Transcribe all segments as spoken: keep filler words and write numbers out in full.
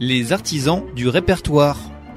Les artisans du répertoire.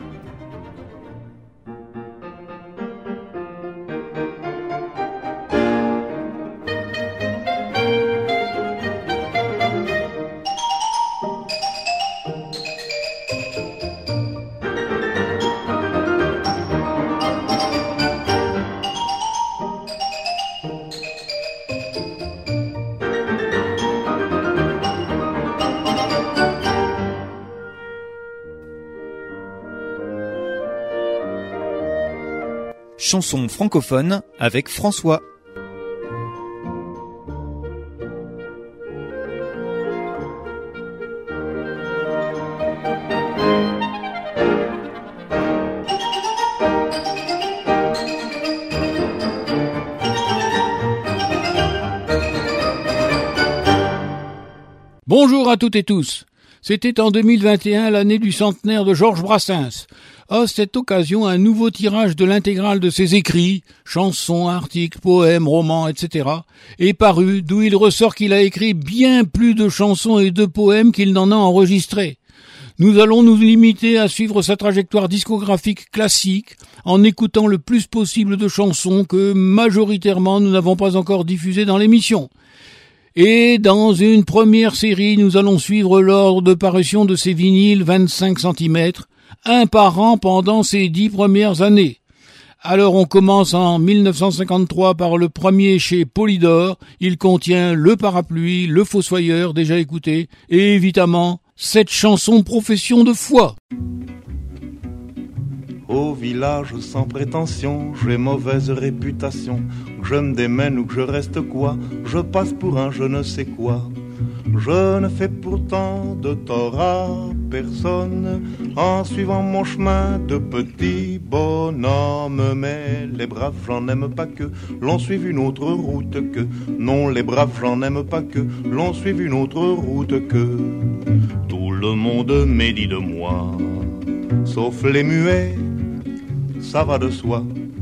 Chanson francophone avec François. Bonjour à toutes et tous. C'était en deux mille vingt et un, l'année du centenaire de Georges Brassens. À cette occasion, un nouveau tirage de l'intégrale de ses écrits, chansons, articles, poèmes, romans, et cetera, est paru, d'où il ressort qu'il a écrit bien plus de chansons et de poèmes qu'il n'en a enregistrés. Nous allons nous limiter à suivre sa trajectoire discographique classique, en écoutant le plus possible de chansons que, majoritairement, nous n'avons pas encore diffusées dans l'émission. Et dans une première série, nous allons suivre l'ordre de parution de ces vinyles vingt-cinq centimètres, un par an pendant ces dix premières années. Alors on commence en mille neuf cent cinquante-trois par le premier chez Polydor. Il contient Le Parapluie, Le Fossoyeur, déjà écouté, et évidemment, cette chanson Profession de foi. Au village sans prétention, j'ai mauvaise réputation. Que je me démène ou que je reste quoi, je passe pour un je ne sais quoi. Je ne fais pourtant de tort à personne en suivant mon chemin de petit bonhomme. Mais les braves j'en aime pas que l'on suive une autre route que. Non, les braves j'en aime pas que l'on suive une autre route que. Tout le monde médit de moi, sauf les muets, ça va de soi.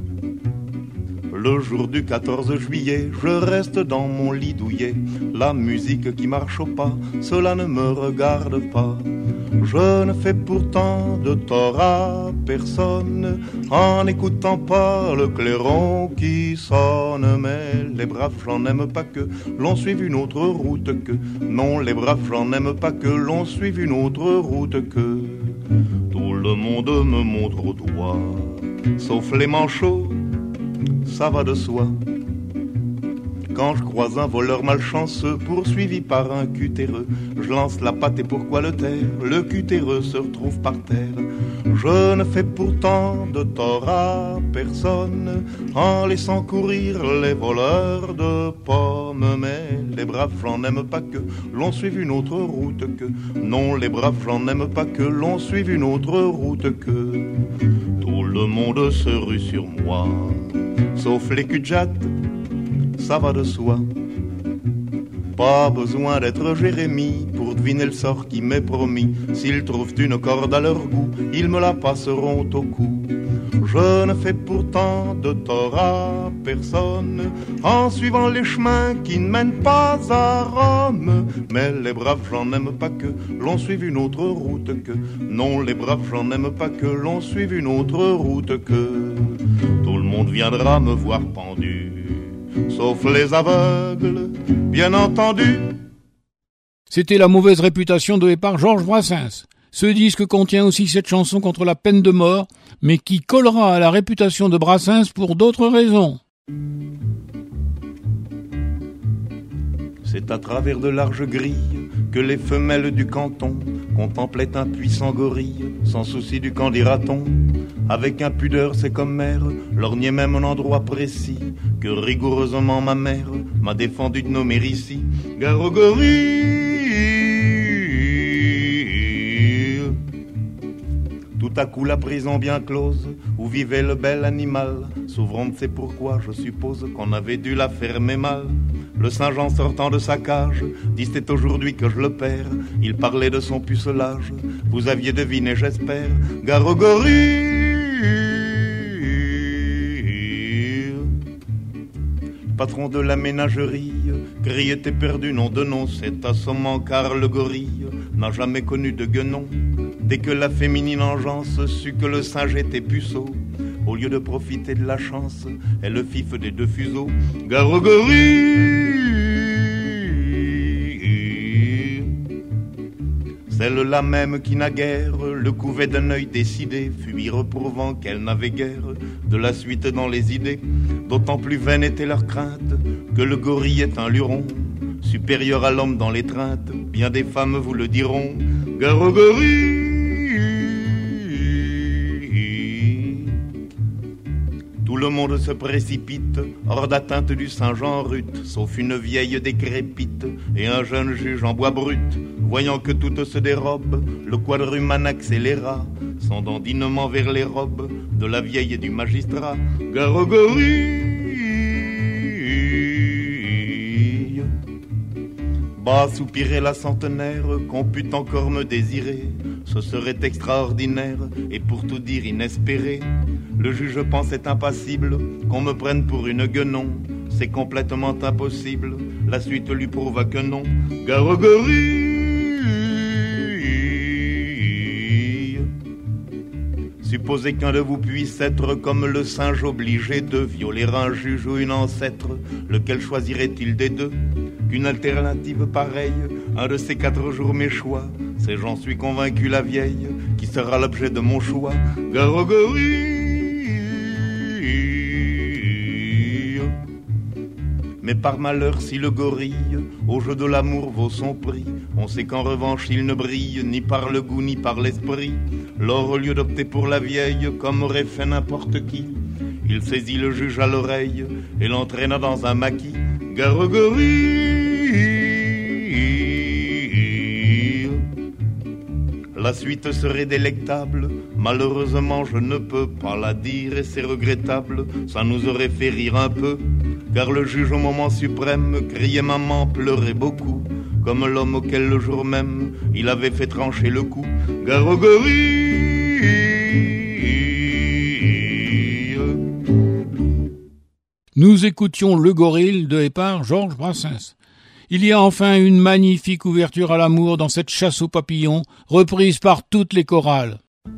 Le jour du quatorze juillet, je reste dans mon lit douillet. La musique qui marche au pas, cela ne me regarde pas. Je ne fais pourtant de tort à personne en n'écoutant pas le clairon qui sonne. Mais les braves j'en aime pas que l'on suive une autre route que. Non, les braves j'en aime pas que l'on suive une autre route que. Tout le monde me montre au doigt, sauf les manchots, ça va de soi. Quand je croise un voleur malchanceux poursuivi par un cutéreux, je lance la patte et pourquoi le taire? Le cutéreux se retrouve par terre. Je ne fais pourtant de tort à personne en laissant courir les voleurs de pommes. Mais les braves j'en aime pas que l'on suive une autre route que. Non, les braves j'en aime pas que l'on suive une autre route que. Tout le monde se rue sur moi, sauf les cul-de-jatte, ça va de soi. Pas besoin d'être Jérémie pour deviner le sort qui m'est promis. S'ils trouvent une corde à leur goût, ils me la passeront au cou. Je ne fais pourtant de tort à personne en suivant les chemins qui ne mènent pas à Rome. Mais les braves j'en aime pas que l'on suive une autre route que. Non, les braves j'en aime pas que l'on suive une autre route que. Tout le monde viendra me voir pendu, sauf les aveugles, bien entendu. C'était La mauvaise réputation de par Georges Brassens. Ce disque contient aussi cette chanson contre la peine de mort, mais qui collera à la réputation de Brassens pour d'autres raisons. C'est à travers de larges grilles que les femelles du canton contemplaient un puissant gorille, sans souci du qu'en dira-t-on. Avec impudeur c'est comme mère, lorgnait même un endroit précis que rigoureusement ma mère m'a défendu de nommer ici. Gare au gorille. Tout à coup la prison bien close où vivait le bel animal s'ouvrant, ne sait pourquoi, je suppose qu'on avait dû la fermer mal. Le Saint-Jean sortant de sa cage dit c'est aujourd'hui que je le perds. Il parlait de son pucelage, vous aviez deviné j'espère. Gare au gorille. Patron de la ménagerie, grille était perdu, nom de nom, c'est assommant car le gorille n'a jamais connu de guenon. Dès que la féminine engeance sut que le singe était puceau, au lieu de profiter de la chance, elle le fif des deux fuseaux. Garogorie, celle-là même qui naguère le couvait d'un œil décidé, fut y reprouvant qu'elle n'avait guère de la suite dans les idées. D'autant plus vaine était leur crainte que le gorille est un luron, supérieur à l'homme dans l'étreinte. Bien des femmes vous le diront. Garogorie, tout le monde se précipite hors d'atteinte du singe en rut, sauf une vieille décrépite et un jeune juge en bois brut. Voyant que toutes se dérobent, le quadrumane accéléra son dandinement vers les robes de la vieille et du magistrat. Garogorie, bas soupirait la centenaire, qu'on pût encore me désirer, ce serait extraordinaire et pour tout dire inespéré. Le juge pensait impassible qu'on me prenne pour une guenon, c'est complètement impossible, la suite lui prouva que non. Garogorie, supposez qu'un de vous puisse être comme le singe obligé de violer un juge ou une ancêtre, lequel choisirait-il des deux? Qu'une alternative pareille, un de ces quatre jours mes choix, c'est j'en suis convaincu la vieille, qui sera l'objet de mon choix. Garogorie, mais par malheur si le gorille au jeu de l'amour vaut son prix, on sait qu'en revanche il ne brille ni par le goût ni par l'esprit. Lors au lieu d'opter pour la vieille comme aurait fait n'importe qui, il saisit le juge à l'oreille et l'entraîna dans un maquis. Garogorie, la suite serait délectable, malheureusement je ne peux pas la dire et c'est regrettable, ça nous aurait fait rire un peu, car le juge au moment suprême criait maman, pleurait beaucoup, comme l'homme auquel le jour même il avait fait trancher le cou. Garogorie, nous écoutions Le Gorille de et par Georges Brassens. Il y a enfin une magnifique ouverture à l'amour dans cette chasse aux papillons, reprise par toutes les chorales.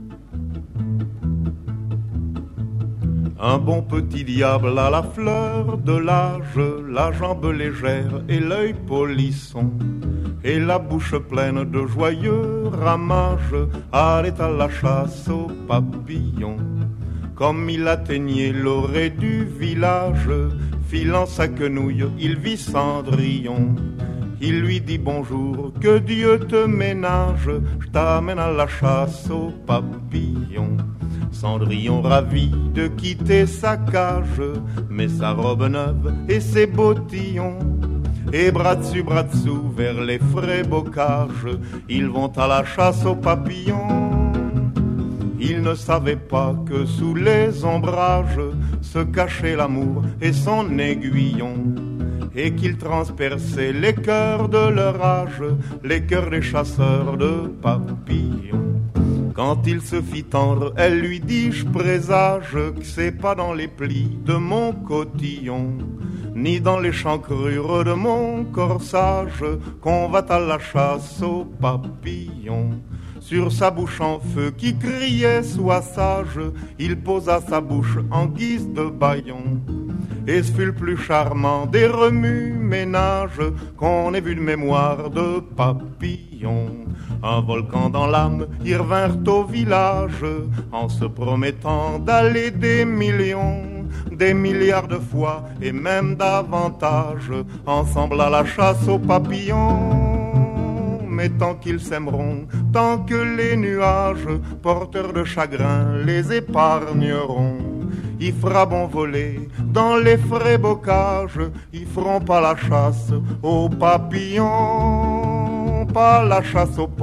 Un bon petit diable à la fleur de l'âge, la jambe légère et l'œil polisson, et la bouche pleine de joyeux ramages, allait à la chasse aux papillons. Comme il atteignait l'orée du village, filant sa quenouille, il vit Cendrillon. Il lui dit bonjour, que Dieu te ménage, je t'amène à la chasse aux papillons. Cendrillon ravi de quitter sa cage, met sa robe neuve et ses bottillons. Et bras dessus, bras dessous, vers les frais bocages, ils vont à la chasse aux papillons. Ils ne savaient pas que sous les ombrages se cachait l'amour et son aiguillon, et qu'il transperçait les cœurs de leur âge, les cœurs des chasseurs de papillons. Quand il se fit tendre, elle lui dit, je présage que c'est pas dans les plis de mon cotillon, ni dans les chancrures de mon corsage, qu'on va à la chasse aux papillons. Sur sa bouche en feu qui criait sois sage, il posa sa bouche en guise de bâillon. Et ce fut le plus charmant des remue-ménages qu'on ait vu de mémoire de papillon. Un volcan dans l'âme, ils revinrent au village en se promettant d'aller des millions, des milliards de fois et même davantage, ensemble à la chasse aux papillons. Mais tant qu'ils s'aimeront, tant que les nuages, porteurs de chagrin, les épargneront, il fera bon voler dans les frais bocages, ils feront pas la chasse aux papillons, pas la chasse aux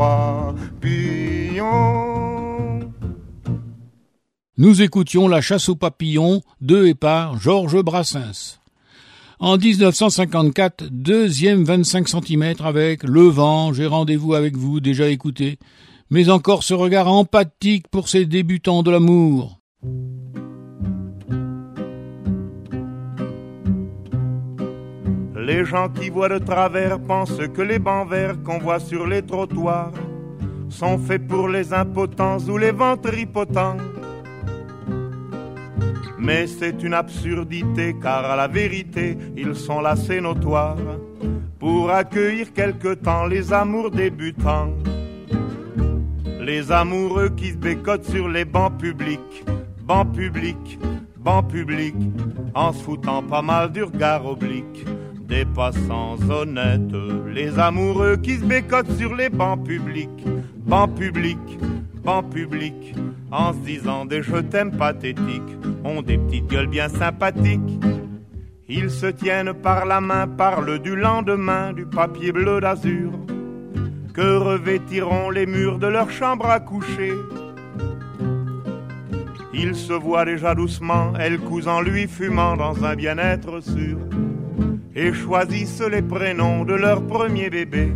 papillons. Nous écoutions La chasse aux papillons de et par Georges Brassens. En dix-neuf cent cinquante-quatre, deuxième vingt-cinq centimètres avec Le vent, J'ai rendez-vous avec vous, déjà écouté, mais encore ce regard empathique pour ces débutants de l'amour. Les gens qui voient de travers pensent que les bancs verts qu'on voit sur les trottoirs sont faits pour les impotents ou les ventripotents. Mais c'est une absurdité, car à la vérité, ils sont là, c'est notoire, pour accueillir quelque temps les amours débutants. Les amoureux qui se bécotent sur les bancs publics, bancs publics, bancs publics, en se foutant pas mal du regard oblique des passants honnêtes. Les amoureux qui se bécotent sur les bancs publics, bancs publics, bancs publics, en se disant des je t'aime pathétiques, ont des petites gueules bien sympathiques. Ils se tiennent par la main, parlent du lendemain, du papier bleu d'azur que revêtiront les murs de leur chambre à coucher. Ils se voient déjà doucement, elle cousant lui fumant dans un bien-être sûr, et choisissent les prénoms de leur premier bébé.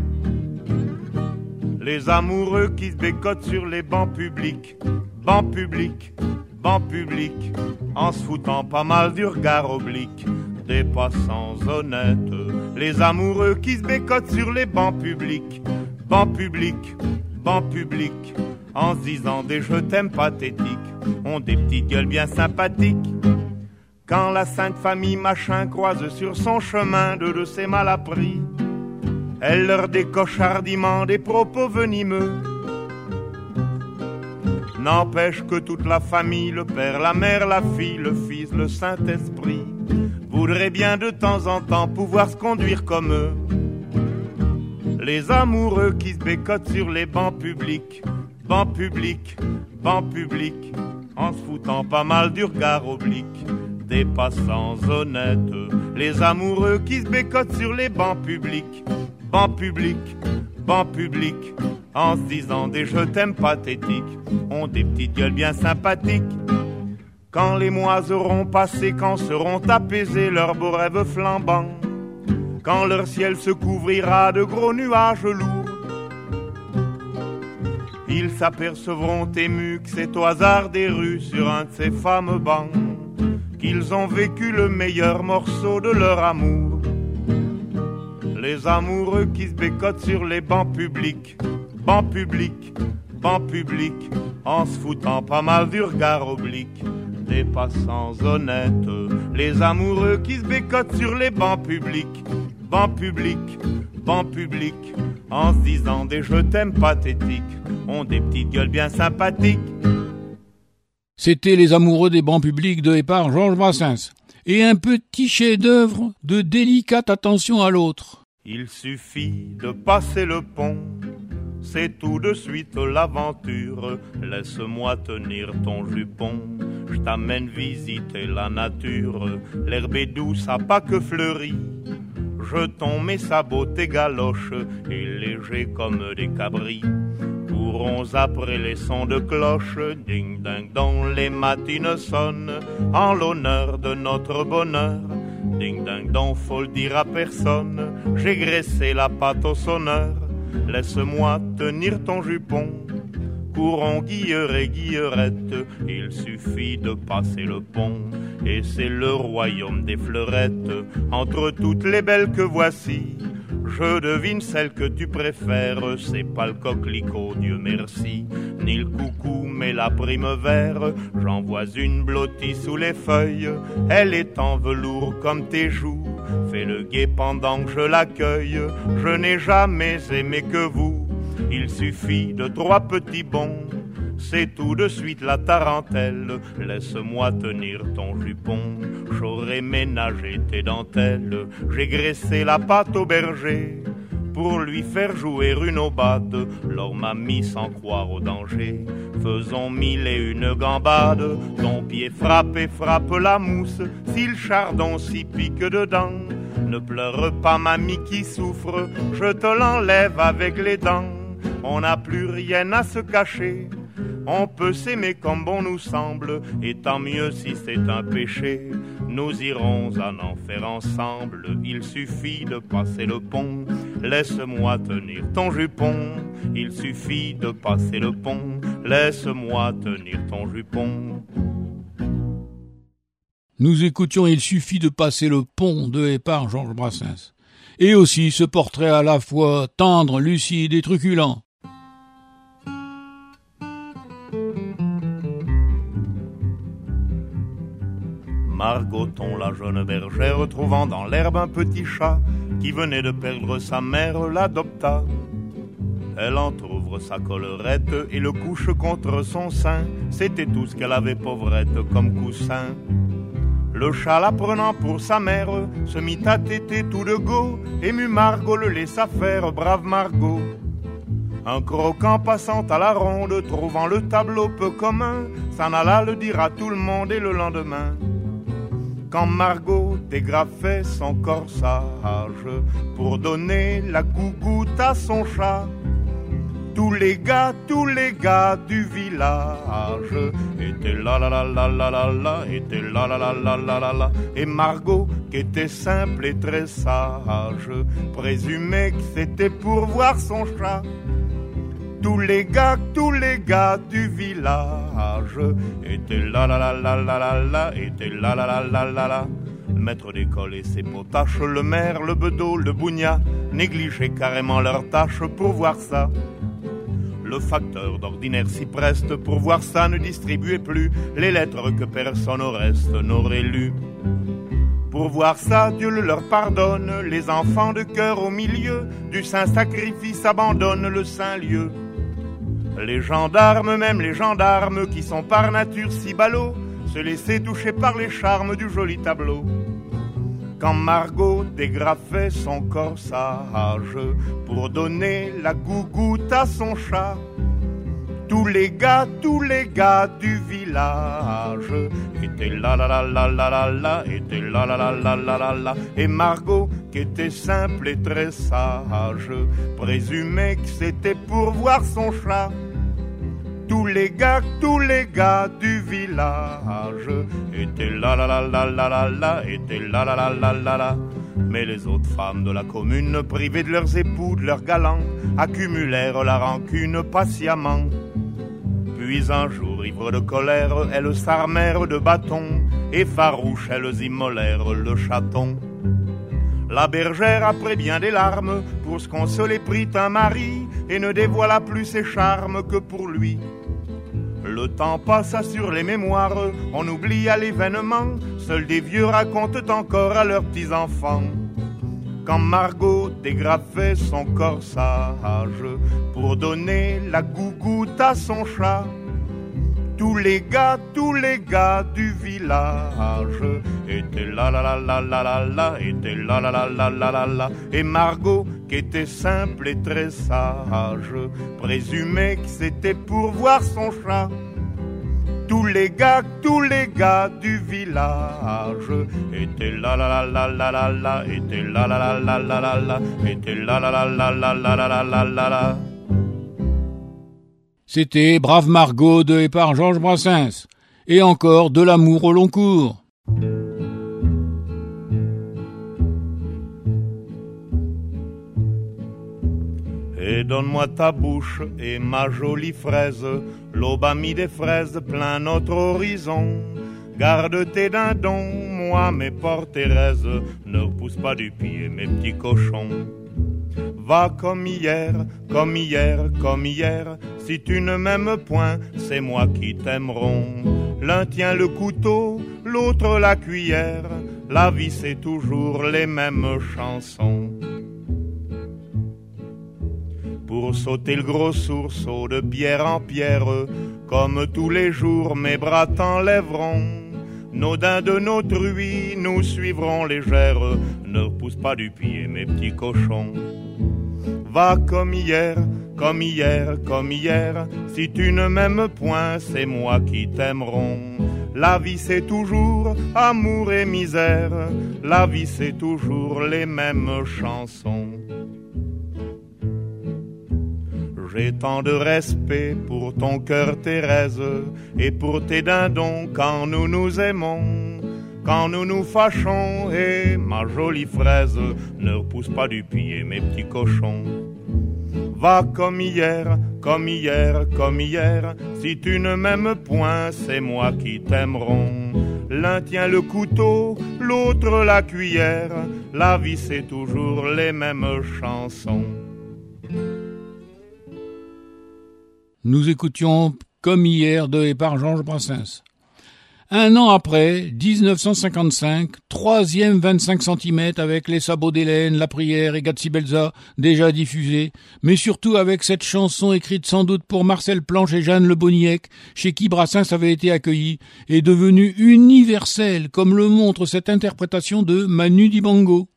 Les amoureux qui se bécotent sur les bancs publics, bancs publics, bancs publics, en se foutant pas mal du regard oblique des passants honnêtes. Les amoureux qui se bécotent sur les bancs publics, bancs publics, bancs publics, en se disant des je t'aime pathétiques, ont des petites gueules bien sympathiques. Quand la sainte famille machin croise sur son chemin deux de ses malappris, elle leur décoche hardiment des propos venimeux. N'empêche que toute la famille, le père, la mère, la fille, le fils, le Saint-Esprit, voudraient bien de temps en temps pouvoir se conduire comme eux. Les amoureux qui se bécotent sur les bancs publics, bancs publics, bancs publics, en se foutant pas mal du regard oblique des passants honnêtes. Les amoureux qui se bécotent sur les bancs publics, bancs publics, bancs publics, en se disant des je t'aime pathétiques, ont des petites gueules bien sympathiques. Quand les mois auront passé, quand seront apaisés leurs beaux rêves flambants, quand leur ciel se couvrira de gros nuages lourds, ils s'apercevront émus que c'est au hasard des rues, sur un de ces fameux bancs, qu'ils ont vécu le meilleur morceau de leur amour. Les amoureux qui se bécotent sur les bancs publics, bancs publics, bancs publics, en se foutant pas mal du regard oblique des passants honnêtes. Les amoureux qui se bécotent sur les bancs publics, bancs publics, bancs publics, en se disant des je t'aime pathétiques, ont des petites gueules bien sympathiques. C'était Les amoureux des bancs publics de et par Georges Brassens. Et un petit chef-d'œuvre de délicate attention à l'autre. Il suffit de passer le pont, c'est tout de suite l'aventure. Laisse-moi tenir ton jupon, je t'amène visiter la nature. L'herbe est douce à pas que fleurie, jetons mes sabots, tes galoches, et légers comme des cabris. Courons après les sons de cloche, ding-ding dong, les matines sonnent, en l'honneur de notre bonheur. Ding-ding dong, faut le dire à personne, j'ai graissé la pâte au sonneur. Laisse-moi tenir ton jupon, courons guilleret et guillerette, il suffit de passer le pont, et c'est le royaume des fleurettes. Entre toutes les belles que voici, je devine celle que tu préfères. C'est pas le coquelicot, Dieu merci, ni le coucou, mais la primevère. J'en vois une blottie sous les feuilles, elle est en velours comme tes joues. Fais le guet pendant que je l'accueille, je n'ai jamais aimé que vous. Il suffit de trois petits bonds, c'est tout de suite la tarentelle. Laisse-moi tenir ton jupon, j'aurais ménagé tes dentelles. J'ai graissé la pâte au berger pour lui faire jouer une aubade. L'or m'a mis sans croire au danger, faisons mille et une gambades. Ton pied frappe et frappe la mousse, si le chardon s'y pique dedans. Ne pleure pas mamie qui souffre, je te l'enlève avec les dents. On n'a plus rien à se cacher, on peut s'aimer comme bon nous semble, et tant mieux si c'est un péché. Nous irons en enfer ensemble, il suffit de passer le pont. Laisse-moi tenir ton jupon, il suffit de passer le pont. Laisse-moi tenir ton jupon. Nous écoutions Il suffit de passer le pont de et par Georges Brassens. Et aussi ce portrait à la fois tendre, lucide et truculent. Margoton, la jeune bergère, trouvant dans l'herbe un petit chat qui venait de perdre sa mère, l'adopta. Elle entr'ouvre sa collerette et le couche contre son sein. C'était tout ce qu'elle avait, pauvrette, comme coussin. Le chat, la prenant pour sa mère, se mit à téter tout de go. Ému Margot le laissa faire, brave Margot. Un croquant passant à la ronde, trouvant le tableau peu commun, s'en alla le dire à tout le monde et le lendemain. Quand Margot dégrafait son corsage pour donner la gougoute à son chat, tous les gars, tous les gars du village étaient là là là là là là là, étaient là là là là là là là. Et Margot, qui était simple et très sage, présumait que c'était pour voir son chat. Tous les gars, tous les gars du village étaient là là là là là là là, étaient là là là là là là. Le maître d'école et ses potaches, le maire, le bedeau, le bougna, négligeaient carrément leurs tâches pour voir ça. Le facteur d'ordinaire s'y preste pour voir ça, ne distribuait plus les lettres que personne au reste n'aurait lues. Pour voir ça, Dieu le leur pardonne, les enfants de cœur au milieu du saint sacrifice abandonnent le saint lieu. Les gendarmes, même les gendarmes qui sont par nature si ballots, se laissaient toucher par les charmes du joli tableau. Quand Margot dégrafait son corsage pour donner la gougoute à son chat, tous les gars, tous les gars du village étaient là là là là là là là, étaient là là là là là là là. Et Margot, qui était simple et très sage, présumait que c'était pour voir son chat. Tous les gars, tous les gars du village étaient là là là là là là là, étaient là là là là là là. Mais les autres femmes de la commune, privées de leurs époux, de leurs galants, accumulèrent la rancune patiemment. Puis un jour, ivres de colère, elles s'armèrent de bâtons, et farouches, elles immolèrent le chaton. La bergère, après bien des larmes, pour se consoler prit un mari, et ne dévoila plus ses charmes que pour lui. Le temps passa sur les mémoires, on oublia l'événement, seuls des vieux racontent encore à leurs petits-enfants. Quand Margot dégrafait son corsage pour donner la gougoute à son chat, tous les gars, tous les gars du village étaient là là là là là là là, étaient là là là là là là là. Et Margot, qui était simple et très sage, présumait que c'était pour voir son chat. Tous les gars, tous les gars du village étaient là là là là là là là, étaient là là là là là là là, étaient là là là là là là là là là là. C'était Brave Margot de et par Georges Brassens. Et encore de l'amour au long cours. Et donne-moi ta bouche et ma jolie fraise, l'aube a mis des fraises plein notre horizon. Garde tes dindons, moi mes porcs Thérèse, ne repousse pas du pied mes petits cochons. Va comme hier, comme hier, comme hier, si tu ne m'aimes point, c'est moi qui t'aimerons. L'un tient le couteau, l'autre la cuillère, la vie c'est toujours les mêmes chansons. Pour sauter le gros sourceau de pierre en pierre, comme tous les jours mes bras t'enlèveront. Nos daims de nos truies nous suivront légères, ne repousse pas du pied mes petits cochons. Va comme hier, comme hier, comme hier, si tu ne m'aimes point, c'est moi qui t'aimerons. La vie c'est toujours amour et misère, la vie c'est toujours les mêmes chansons. J'ai tant de respect pour ton cœur Thérèse, et pour tes dindons quand nous nous aimons. Quand nous nous fâchons, et ma jolie fraise, ne repousse pas du pied mes petits cochons. Va comme hier, comme hier, comme hier, si tu ne m'aimes point, c'est moi qui t'aimerons. L'un tient le couteau, l'autre la cuillère, la vie c'est toujours les mêmes chansons. Nous écoutions Comme hier de et par Georges Brassens. Un an après, dix-neuf cent cinquante-cinq, troisième vingt-cinq centimètres avec Les Sabots d'Hélène, La Prière et Gatsby-Belza, déjà diffusés, mais surtout avec cette chanson écrite sans doute pour Marcel Planche et Jeanne Le Boniec, chez qui Brassens avait été accueilli, est devenue universelle, comme le montre cette interprétation de Manu Dibango.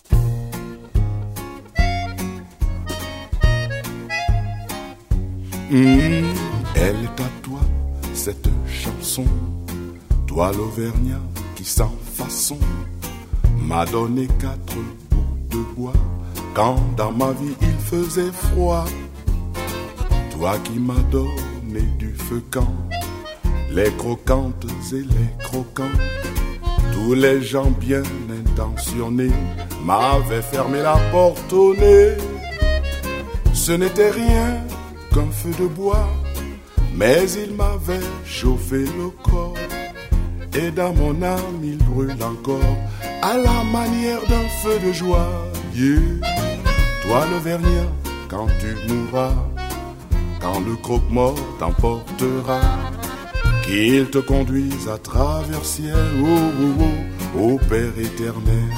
Mmh, elle est à toi, cette chanson. Toi l'Auvergnat qui sans façon m'a donné quatre bouts de bois quand dans ma vie il faisait froid. Toi qui m'as donné du feu quand les croquantes et les croquants, tous les gens bien intentionnés m'avaient fermé la porte au nez. Ce n'était rien qu'un feu de bois, mais il m'avait chauffé le corps. Et dans mon âme il brûle encore à la manière d'un feu de joie. Yeah. Toi l'Auvergnat, quand tu mourras, quand le croque-mort t'emportera, qu'il te conduise à travers ciel, oh, oh, oh, ô Père éternel.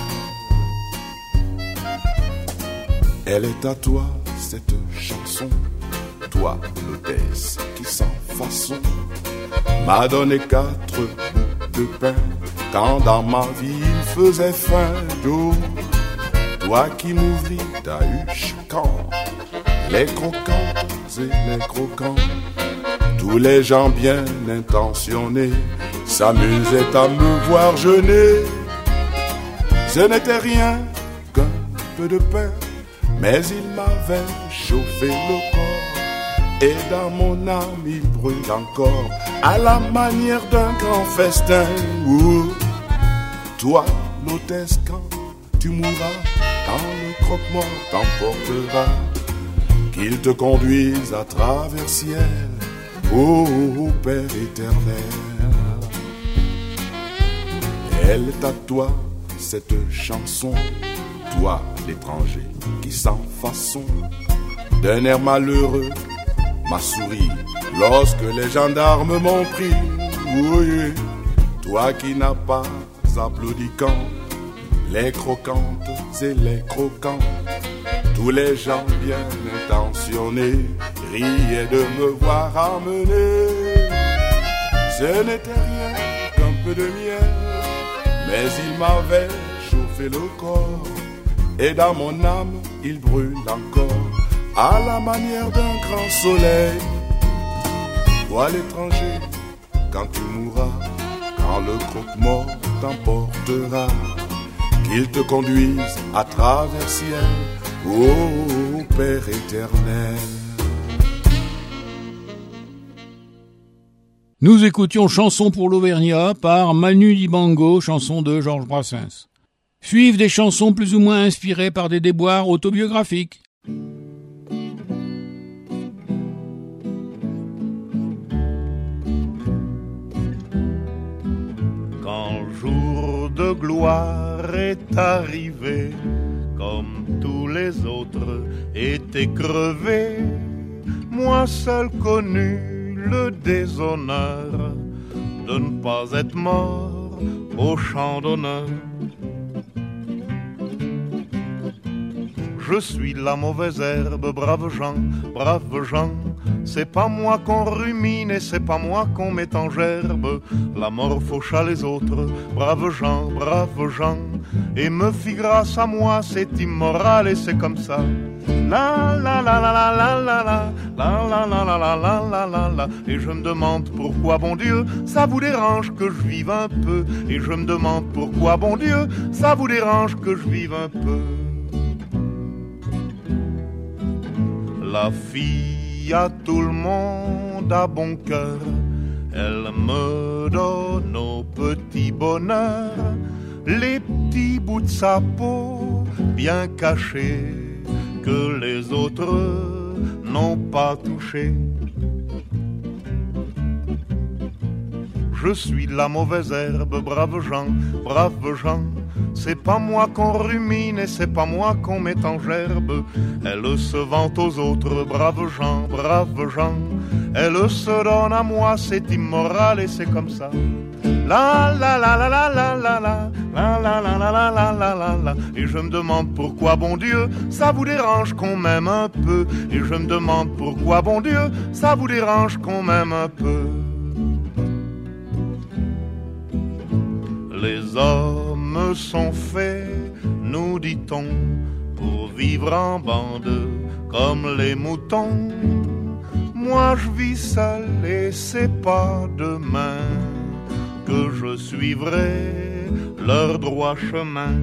Elle est à toi cette chanson, toi l'hôtesse qui sans façon m'a donné quatre bouts de pain quand dans ma vie il faisait faim. Oh, toi qui m'ouvris ta huche quand les croquants et les croquants, tous les gens bien intentionnés s'amusaient à me voir jeûner. Ce n'était rien qu'un peu de pain, mais il m'avait chauffé le corps. Et dans mon âme il brûle encore à la manière d'un grand festin. Ouh, toi l'hôtesse quand tu mourras, quand le croque-mort t'emportera, qu'il te conduise à travers ciel, ô oh, Père éternel. Elle est à toi cette chanson, toi l'étranger qui sans façon, d'un air malheureux m'a souri lorsque les gendarmes m'ont pris. Oui, toi qui n'as pas applaudi quand les croquantes et les croquants, tous les gens bien intentionnés riaient de me voir amener. Ce n'était rien qu'un peu de miel, mais il m'avait chauffé le corps. Et dans mon âme il brûle encore à la manière d'un grand soleil. Toi l'étranger, quand tu mourras, quand le croque-mort t'emportera, qu'il te conduise à travers ciel, ô Père éternel. Nous écoutions Chanson pour l'Auvergnat par Manu Dibango, chanson de Georges Brassens. Suivent des chansons plus ou moins inspirées par des déboires autobiographiques. De gloire est arrivé, comme tous les autres étaient crevés, moi seul connu le déshonneur de ne pas être mort au champ d'honneur. Je suis la mauvaise herbe, braves gens, braves gens. C'est pas moi qu'on rumine et c'est pas moi qu'on met en gerbe. La mort faucha les autres, braves gens, braves gens. Et me fit grâce à moi, c'est immoral et c'est comme ça. La la la la la la la la la la la la la la la la la. Et je me demande pourquoi, bon Dieu, ça vous dérange que je vive un peu. Et je me demande pourquoi, bon Dieu, ça vous dérange que je vive un peu. La fille à tout le monde a bon cœur, elle me donne au petit bonheur les petits bouts de sa peau bien cachés que les autres n'ont pas touchés. Je suis la mauvaise herbe, braves gens, braves gens. c'est pas moi qu'on rumine et c'est pas moi qu'on met en gerbe. Elle se vante aux autres, braves gens, braves gens. Elle se donne à moi, c'est immoral et c'est comme ça. La la la la la la la la la la la la la la la la la. Et je me demande pourquoi, bon Dieu, ça vous dérange qu'on m'aime un peu. Et je me demande pourquoi, bon Dieu, ça vous dérange qu'on m'aime un peu. Les hommes sont faits, nous dit-on, pour vivre en bande comme les moutons. Moi je vis seul et c'est pas demain que je suivrai leur droit chemin.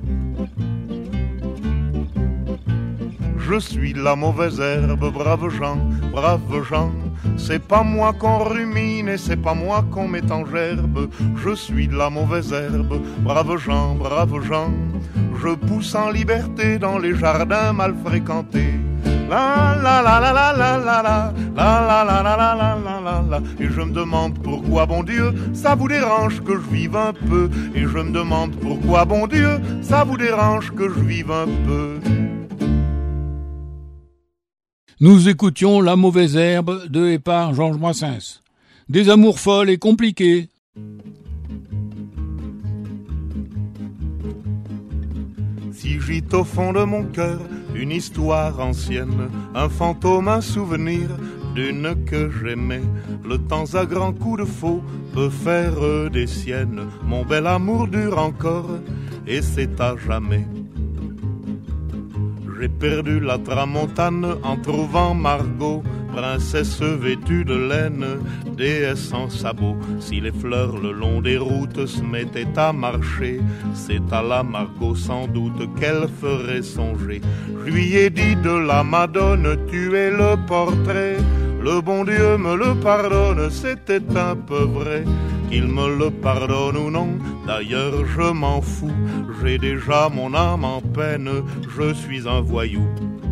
Je suis la mauvaise herbe, braves gens, braves gens. C'est pas moi qu'on rumine et c'est pas moi qu'on met en gerbe. Je suis de la mauvaise herbe, braves gens, braves gens. Je pousse en liberté dans les jardins mal fréquentés. La la la la la la la la la la la la la la la la. Et je me demande pourquoi, bon Dieu, ça vous dérange que je vive un peu. Et je me demande pourquoi, bon Dieu, ça vous dérange que je vive un peu. Nous écoutions La mauvaise herbe de et par Georges Brassens. Des amours folles et compliquées. Si gîte au fond de mon cœur une histoire ancienne, un fantôme, un souvenir d'une que j'aimais, le temps à grands coups de faux peut faire des siennes. Mon bel amour dure encore et c'est à jamais. J'ai perdu la tramontane en trouvant Margot, princesse vêtue de laine, déesse en sabots. Si les fleurs le long des routes se mettaient à marcher, c'est à la Margot sans doute qu'elle ferait songer. Je lui ai dit de la Madone, tu es le portrait. Le bon Dieu me le pardonne, c'était un peu vrai. Qu'il me le pardonne ou non, d'ailleurs je m'en fous. J'ai déjà mon âme en peine, je suis un voyou.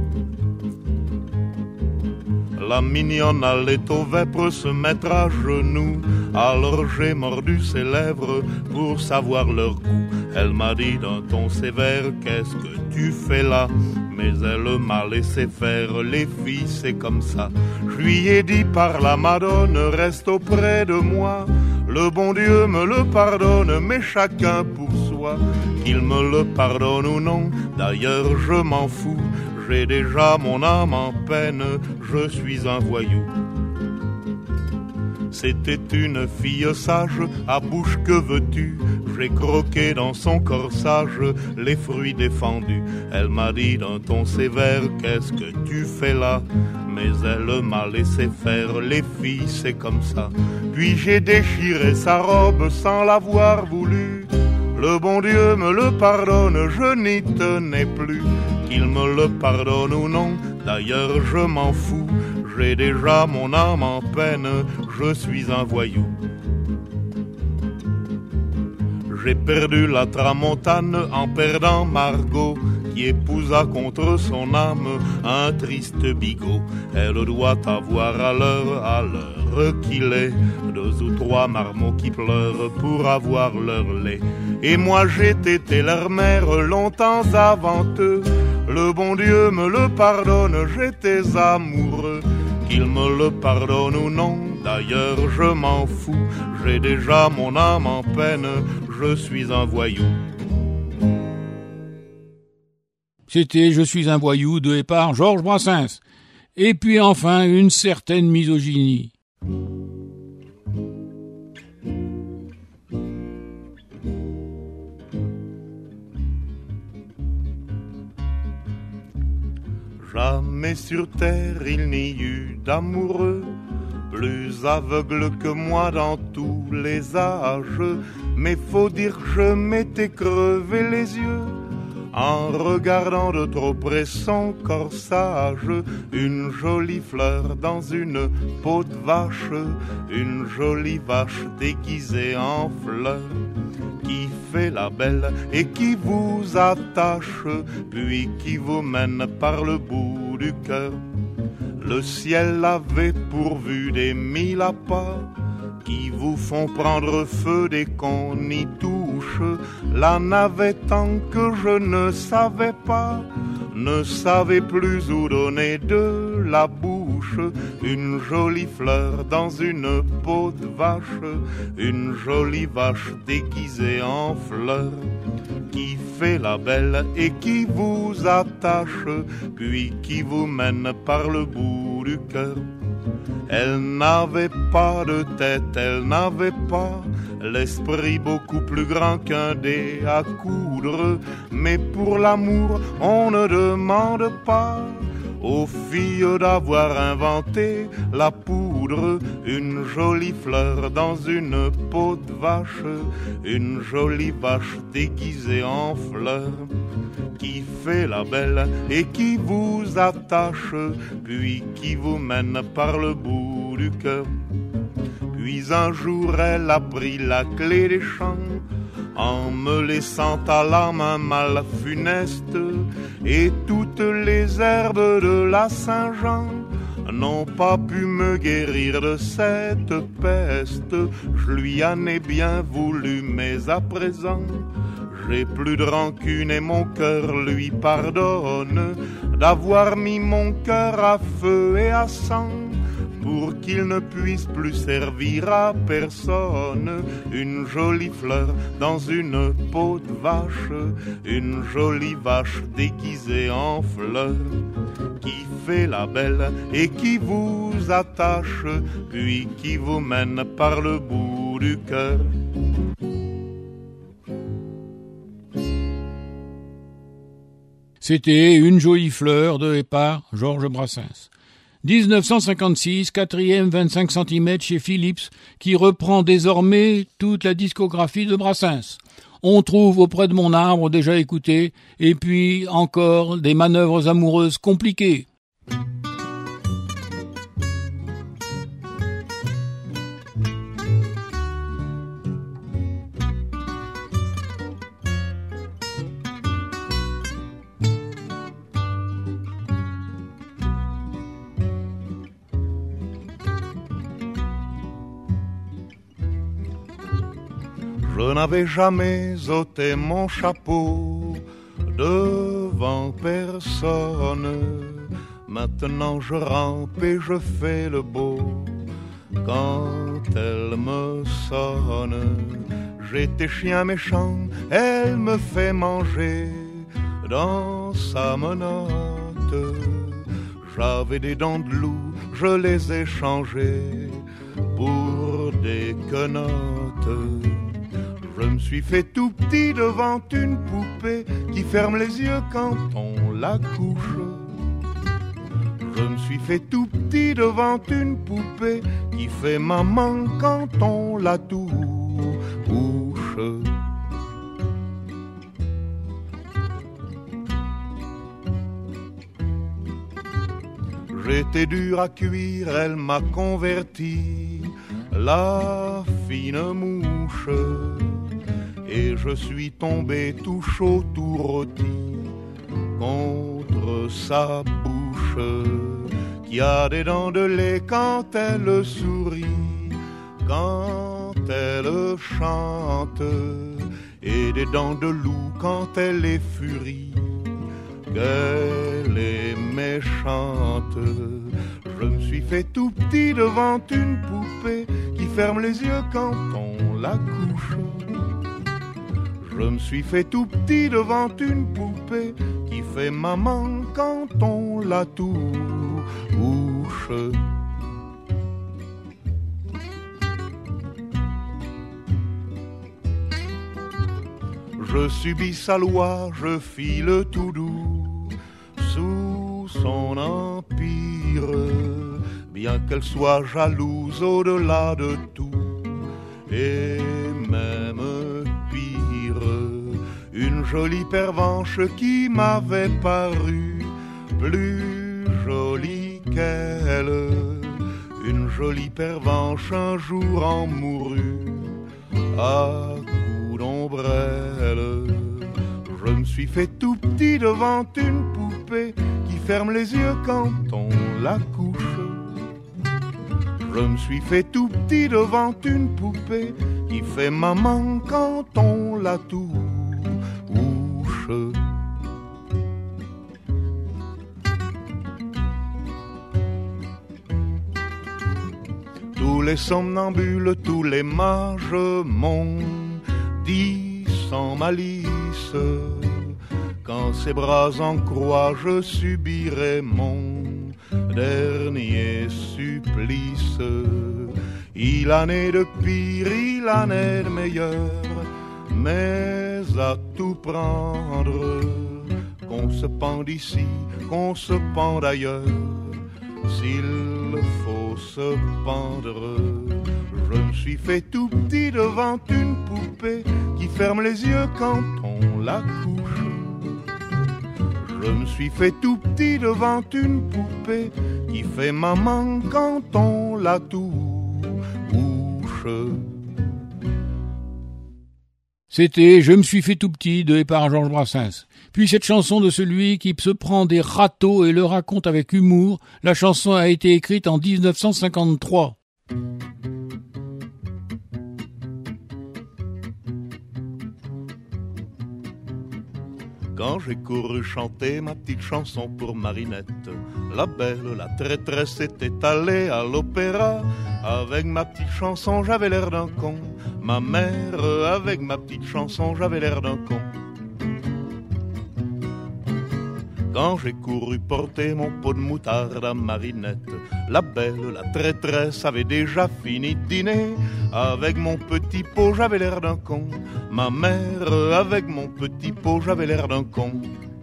La mignonne allait au vêpres se mettre à genoux. Alors j'ai mordu ses lèvres pour savoir leur goût. Elle m'a dit d'un ton sévère, qu'est-ce que tu fais là? Mais elle m'a laissé faire, les filles c'est comme ça. Je lui ai dit par la Madone, reste auprès de moi. Le bon Dieu me le pardonne, mais chacun pour soi. Qu'il me le pardonne ou non, d'ailleurs je m'en fous. J'ai déjà mon âme en peine, je suis un voyou. C'était une fille sage, à bouche que veux-tu? J'ai croqué dans son corsage les fruits défendus. Elle m'a dit d'un ton sévère, qu'est-ce que tu fais là? Mais elle m'a laissé faire, les filles c'est comme ça. Puis j'ai déchiré sa robe sans l'avoir voulu. Le bon Dieu me le pardonne, je n'y tenais plus. Qu'il me le pardonne ou non, d'ailleurs je m'en fous. J'ai déjà mon âme en peine, je suis un voyou. J'ai perdu la tramontane en perdant Margot, qui épousa contre son âme un triste bigot. Elle doit avoir à l'heure, à l'heure qu'il est, deux ou trois marmots qui pleurent pour avoir leur lait. Et moi j'ai été leur mère longtemps avant eux. Le bon Dieu me le pardonne, j'étais amoureux. Qu'il me le pardonne ou non, d'ailleurs je m'en fous. J'ai déjà mon âme en peine, je suis un voyou. C'était Je suis un voyou de et par Georges Brassens. Et puis enfin, une certaine misogynie. Jamais sur terre il n'y eut d'amoureux plus aveugle que moi dans tous les âges. Mais faut dire que je m'étais crevé les yeux en regardant de trop près son corsage. Une jolie fleur dans une peau de vache, une jolie vache déguisée en fleur, qui fait la belle et qui vous attache, puis qui vous mène par le bout du cœur. Le ciel avait pourvu des mille appâts qui vous font prendre feu dès qu'on y touche. La navette tant que je ne savais pas, ne savais plus où donner de la bouche. Une jolie fleur dans une peau de vache, une jolie vache déguisée en fleur, qui fait la belle et qui vous attache, puis qui vous mène par le bout du cœur. Elle n'avait pas de tête, elle n'avait pas l'esprit beaucoup plus grand qu'un dé à coudre. Mais pour l'amour, on ne demande pas aux filles d'avoir inventé la poudre. Une jolie fleur dans une peau de vache, une jolie vache déguisée en fleur, qui fait la belle et qui vous attache, puis qui vous mène par le bout du cœur. Puis un jour elle a pris la clé des champs, en me laissant à la main mal funeste, et toutes les herbes de la Saint-Jean n'ont pas pu me guérir de cette peste. Je lui en ai bien voulu, mais à présent j'ai plus de rancune et mon cœur lui pardonne d'avoir mis mon cœur à feu et à sang, pour qu'il ne puisse plus servir à personne. Une jolie fleur dans une peau de vache, une jolie vache déguisée en fleur, qui fait la belle et qui vous attache, puis qui vous mène par le bout du cœur. C'était Une jolie fleur de et par Georges Brassens. dix-neuf cent cinquante-six, quatrième vingt-cinq centimètres chez Philips, qui reprend désormais toute la discographie de Brassens. On trouve Auprès de mon arbre, déjà écouté, et puis encore des manœuvres amoureuses compliquées. Je n'avais jamais ôté mon chapeau devant personne. Maintenant je rampe et je fais le beau quand elle me sonne. J'étais chien méchant, elle me fait manger dans sa menotte. J'avais des dents de loup, je les ai changées pour des quenottes. Je me suis fait tout petit devant une poupée qui ferme les yeux quand on la couche. Je me suis fait tout petit devant une poupée qui fait maman quand on la touche. J'étais dur à cuire, elle m'a converti, la fine mouche. Et je suis tombé tout chaud, tout rôti contre sa bouche, qui a des dents de lait quand elle sourit, quand elle chante, et des dents de loup quand elle est furie, qu'elle est méchante. Je me suis fait tout petit devant une poupée qui ferme les yeux quand on la couche. Je me suis fait tout petit devant une poupée qui fait maman quand on la touche. Je subis sa loi, je file tout doux sous son empire, bien qu'elle soit jalouse au-delà de tout, et même pire, une jolie pervenche qui m'avait paru plus jolie qu'elle, une jolie pervenche un jour en mourut à coups d'ombrelle. Je me suis fait tout petit devant une poupée qui ferme les yeux quand on la couche. Je me suis fait tout petit devant une poupée qui fait maman quand on la touche. Tous les somnambules, tous les mages m'ont dit sans malice qu'en ses bras en croix je subirai mon dernier supplice. Il en est de pire, il en est de meilleur, mais à tout prendre, qu'on se pende ici, qu'on se pende ailleurs, s'il faut se pendre. Je me suis fait tout petit devant une poupée qui ferme les yeux quand on la couche. Je me suis fait tout petit devant une poupée qui fait maman quand on la touche. C'était « Je me suis fait tout petit » de et par Georges Brassens. Puis cette chanson de celui qui se prend des râteaux et le raconte avec humour. La chanson a été écrite en dix-neuf cent cinquante-trois. Quand j'ai couru chanter ma petite chanson pour Marinette, la belle, la traîtresse était allée à l'opéra. Avec ma petite chanson, j'avais l'air d'un con. Ma mère, avec ma petite chanson, j'avais l'air d'un con. Quand j'ai couru porter mon pot de moutarde à Marinette, la belle, la traîtresse avait déjà fini de dîner. Avec mon petit pot, j'avais l'air d'un con. Ma mère, avec mon petit pot, j'avais l'air d'un con.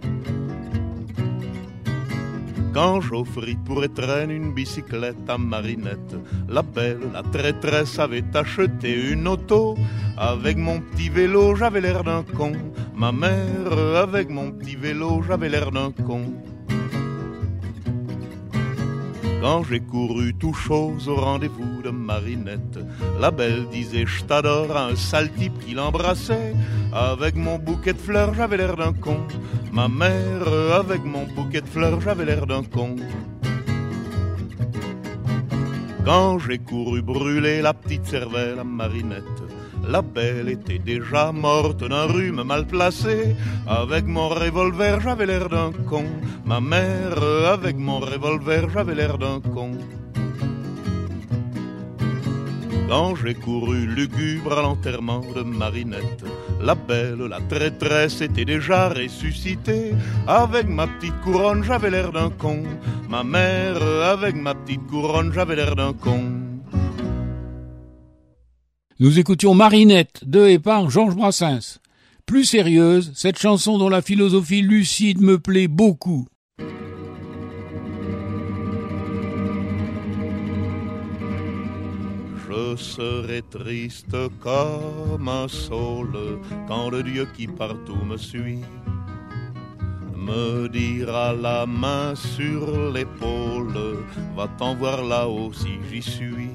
Quand j'offris pour étreindre une bicyclette à Marinette, la belle, la traîtresse avait acheté une auto. Avec mon petit vélo, j'avais l'air d'un con. Ma mère, avec mon petit vélo, j'avais l'air d'un con. Quand j'ai couru tout chose au rendez-vous de Marinette, la belle disait je t'adore à un sale type qui l'embrassait. Avec mon bouquet de fleurs, j'avais l'air d'un con. Ma mère, avec mon bouquet de fleurs, j'avais l'air d'un con. Quand j'ai couru brûler la petite cervelle à Marinette, la belle était déjà morte d'un rhume mal placé. Avec mon revolver, j'avais l'air d'un con. Ma mère, avec mon revolver, j'avais l'air d'un con. Quand j'ai couru lugubre à l'enterrement de Marinette, la belle, la traîtresse était déjà ressuscitée. Avec ma petite couronne, j'avais l'air d'un con. Ma mère, avec ma petite couronne, j'avais l'air d'un con. Nous écoutions Marinette de et par Georges Brassens. Plus sérieuse, cette chanson dont la philosophie lucide me plaît beaucoup. Je serai triste comme un saule quand le Dieu qui partout me suit me dira la main sur l'épaule, va-t'en voir là-haut si j'y suis.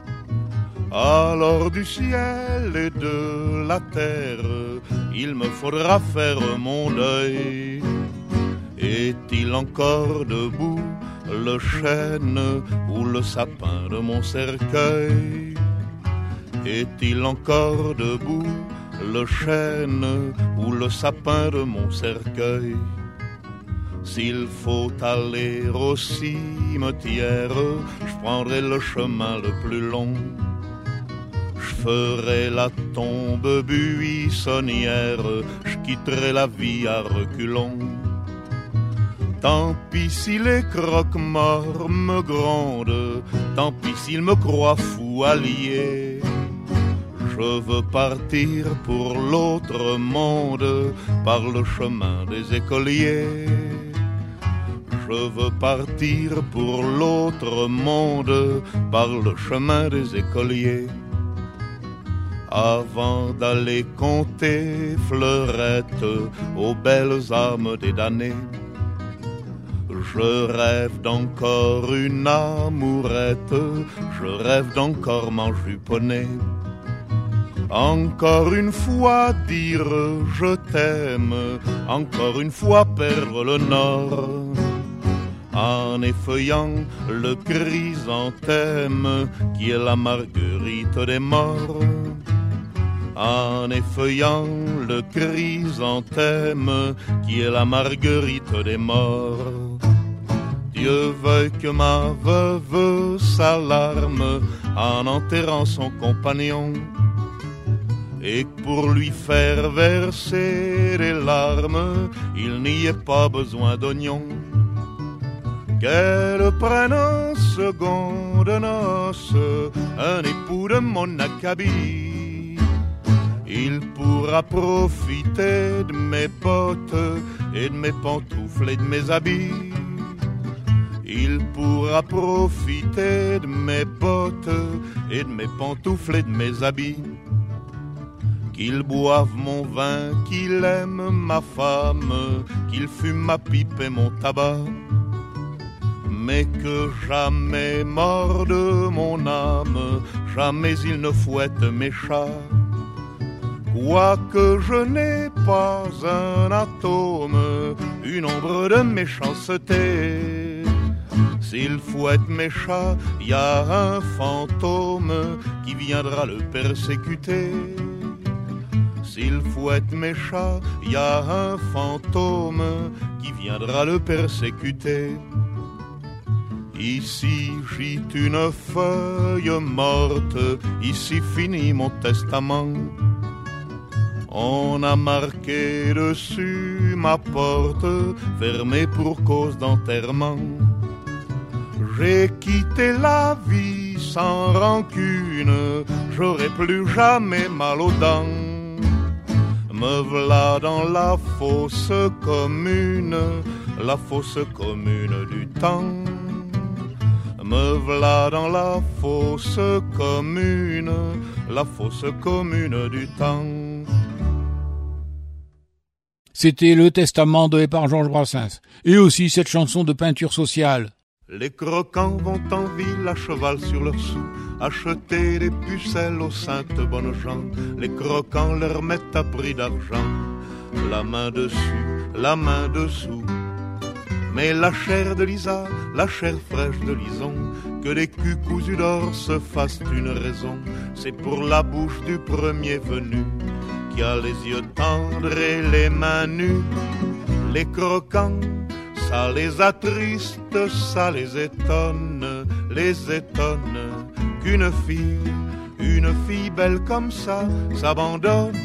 Alors du ciel et de la terre, il me faudra faire mon deuil. Est-il encore debout le chêne ou le sapin de mon cercueil? Est-il encore debout le chêne ou le sapin de mon cercueil? S'il faut aller au cimetière, je prendrai le chemin le plus long. Je ferai la tombe buissonnière, je quitterai la vie à reculons. Tant pis si les croque-morts me grondent, tant pis s'ils me croient fou allié. Je veux partir pour l'autre monde, par le chemin des écoliers. Je veux partir pour l'autre monde, par le chemin des écoliers. Avant d'aller compter fleurettes aux belles âmes des damnés, je rêve d'encore une amourette, je rêve d'encore m'enjuponner. Encore une fois dire je t'aime, encore une fois perdre le nord. en effeuillant le chrysanthème qui est la marguerite des morts. En effeuillant le chrysanthème qui est la marguerite des morts. Dieu veuille que ma veuve s'alarme en enterrant son compagnon, et que pour lui faire verser des larmes, il n'y ait pas besoin d'oignons. Qu'elle prenne en seconde noce un époux de mon acabit. Il pourra profiter de mes bottes et de mes pantoufles et de mes habits. Il pourra profiter de mes bottes et de mes pantoufles et de mes habits. Qu'il boive mon vin, qu'il aime ma femme, qu'il fume ma pipe et mon tabac, mais que jamais morde mon âme, jamais il ne fouette mes chats. Quoique je n'ai pas un atome, une ombre de méchanceté, s'il fouette mes chats, y a un fantôme qui viendra le persécuter. S'il fouette mes chats, y a un fantôme qui viendra le persécuter. Ici gîte une feuille morte, ici finit mon testament. On a marqué dessus ma porte, fermée pour cause d'enterrement. J'ai quitté la vie sans rancune, j'aurai plus jamais mal aux dents. Me v'là dans la fosse commune, la fosse commune du temps. Me v'là dans la fosse commune, la fosse commune du temps. C'était le testament de par Georges Brassens. Et aussi cette chanson de peinture sociale. Les croquants vont en ville à cheval sur leurs sous, acheter des pucelles aux saintes bonnes gens. Les croquants leur mettent à prix d'argent la main dessus, la main dessous. Mais la chair de Lisa, la chair fraîche de Lison, que les culs cousus d'or se fassent une raison, c'est pour la bouche du premier venu, qui a les yeux tendres et les mains nues. Les croquants, ça les attriste, ça les étonne, les étonne, qu'une fille, une fille belle comme ça, s'abandonne,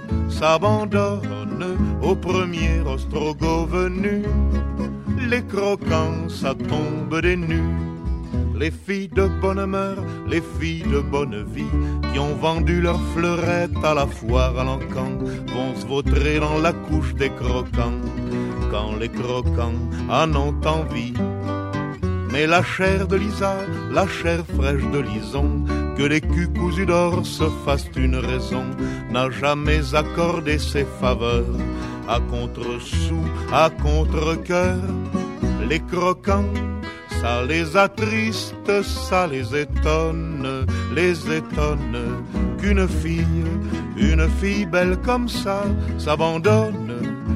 s'abandonne au premier ostrogoth venu. Les croquants, ça tombe des nues. Les filles de bonne mœur, les filles de bonne vie, qui ont vendu leurs fleurettes à la foire à l'encan, vont se vautrer dans la couche des croquants, quand les croquants en ont envie. Mais la chair de Lisa, la chair fraîche de Lison, que les culs cousus d'or se fassent une raison, n'a jamais accordé ses faveurs à contre-sou, à contre-cœur. Les croquants, ça les attriste, ça les étonne, les étonne, qu'une fille, une fille belle comme ça, s'abandonne,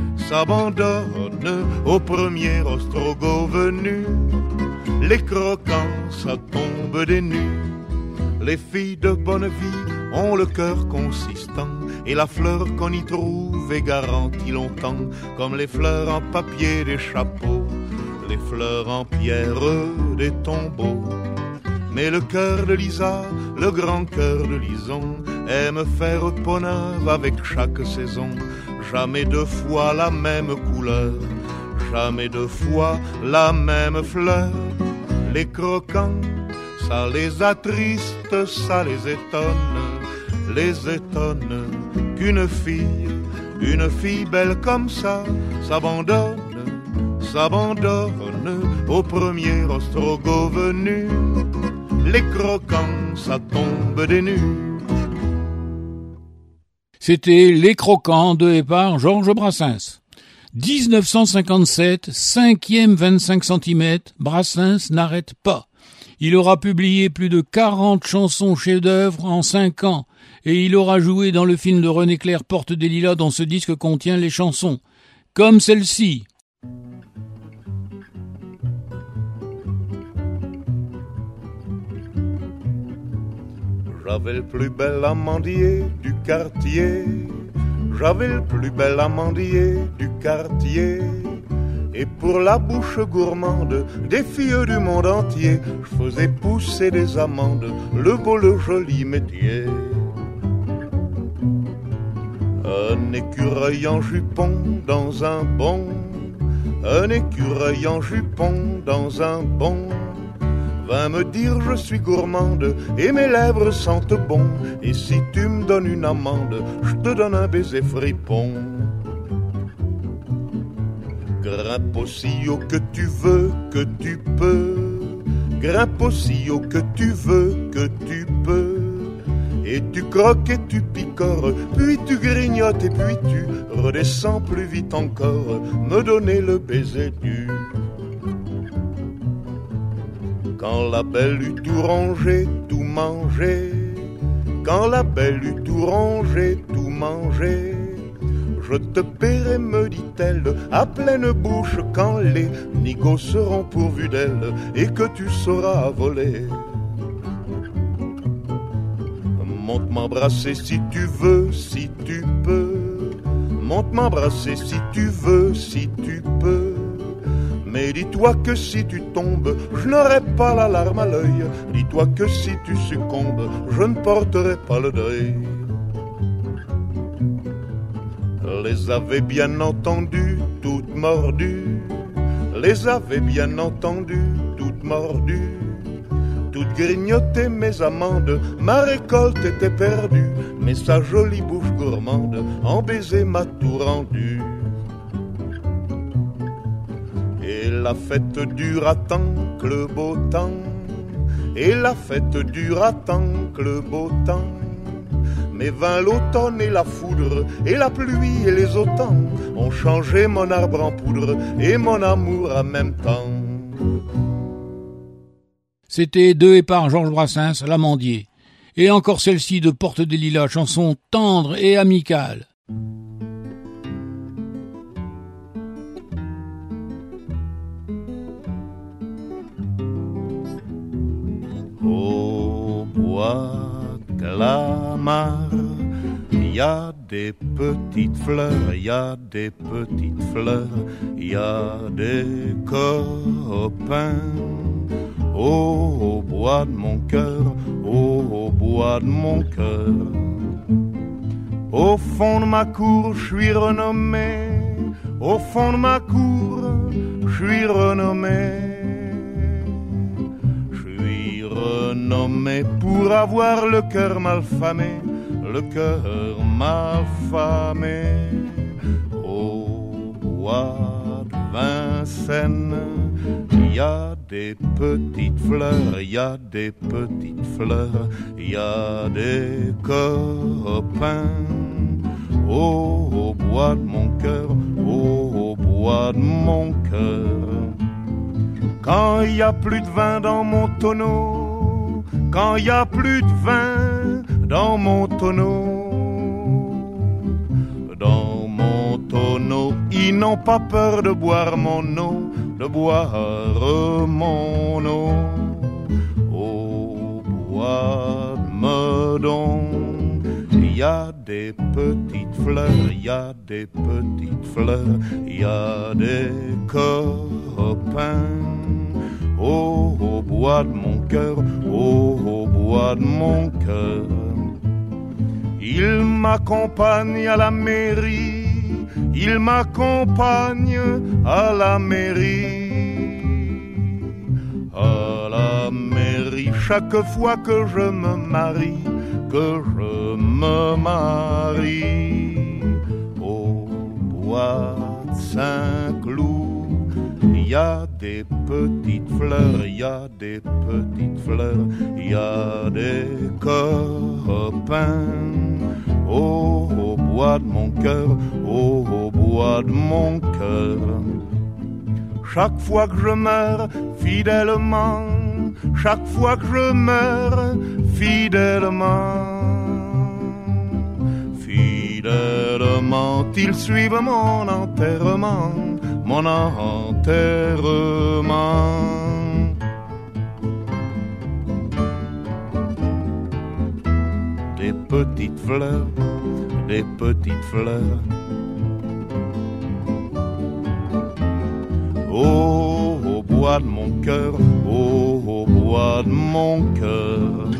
s'abandonne au premier ostrogoth venu. Les croquants, ça tombe des nues. Les filles de bonne vie ont le cœur consistant, et la fleur qu'on y trouve est garantie longtemps, comme les fleurs en papier des chapeaux, les fleurs en pierre des tombeaux. Mais le cœur de Lisa, le grand cœur de Lison, aime faire peau neuve avec chaque saison. Jamais deux fois la même couleur, jamais deux fois la même fleur. Les croquants, ça les attriste, ça les étonne, les étonne, qu'une fille, une fille belle comme ça, s'abandonne, s'abandonne au premier ostrogoth venu. Les croquants, ça tombe des nues. C'était Les Croquants de et par Georges Brassens. dix-neuf cent cinquante-sept, cinquième vingt-cinq centimètres, Brassens n'arrête pas. Il aura publié plus de quarante chansons chefs-d'œuvre en cinq ans, et il aura joué dans le film de René Clair Porte des Lilas dont ce disque contient les chansons, comme celle-ci. J'avais le plus bel amandier du quartier, j'avais le plus bel amandier du quartier. Et pour la bouche gourmande des filles du monde entier, je faisais pousser des amandes, le beau, le joli métier. Un écureuil en jupon dans un bon, un écureuil en jupon dans un bon, vint me dire je suis gourmande et mes lèvres sentent bon, et si tu me donnes une amande, je te donne un baiser fripon. Grimpe aussi haut que tu veux, que tu peux, grimpe aussi haut que tu veux, que tu peux. Et tu croques et tu picores, puis tu grignotes et puis tu redescends plus vite encore, me donner le baiser du. Quand la belle eut tout rangé, tout mangé, quand la belle eut tout rangé, tout mangé, je te paierai, me dit-elle, à pleine bouche quand les nigauds seront pourvus d'elle et que tu sauras voler. Monte m'embrasser si tu veux, si tu peux. Monte m'embrasser si tu veux, si tu peux. Mais dis-toi que si tu tombes, je n'aurai pas la larme à l'œil. Dis-toi que si tu succombes, je ne porterai pas le deuil. Les avait bien entendues, toutes mordues. Les avait bien entendues, toutes mordues. Toutes grignotaient mes amandes, ma récolte était perdue, mais sa jolie bouche gourmande en baiser m'a tout rendu. Et la fête dura tant que le beau temps, et la fête dura tant que le beau temps. Mais vint l'automne et la foudre, et la pluie et les automnes ont changé mon arbre en poudre et mon amour en même temps. C'était Deux et par Georges Brassens, L'Amandier. Et encore celle-ci de Porte des Lilas, chanson tendre et amicale. Au bois Clamart, il y a des petites fleurs, il y a des petites fleurs, il y a des copains. Oh, au bois de mon cœur, oh, au bois de mon cœur. Au fond de ma cour, je suis renommé. Au fond de ma cour, je suis renommé. Je suis renommé pour avoir le cœur malfamé, le cœur malfamé. Au bois de Vincennes, il y a des petites fleurs, il y a des petites fleurs, il y a des copains. Oh, au bois de mon cœur, oh, au bois de mon cœur. Quand il y a plus de vin dans mon tonneau, quand il y a plus de vin dans mon tonneau, dans mon tonneau, ils n'ont pas peur de boire mon eau, de boire mon eau. Au bois de Meudon, il y a des petites fleurs, il y a des petites fleurs, il y a des copains. Oh, au bois de mon cœur, oh, au bois de mon cœur. Il m'accompagne à la mairie, il m'accompagne à la mairie, à la mairie, chaque fois que je me marie, que je me marie. Au bois de Saint-Cloud, il y a des petites fleurs, il y a des petites fleurs, il y a des copains. Oh, au bois de mon cœur, oh, au bois de mon cœur. Chaque fois que je meurs fidèlement, chaque fois que je meurs fidèlement, fidèlement, ils suivent mon enterrement, mon enterrement. petites fleurs, des petites fleurs. Oh, au bois de mon cœur, oh, au bois de mon cœur.